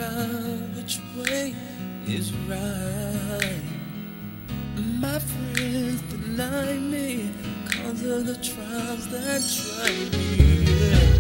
out which way is right. My friends deny me cause of the trials that try me.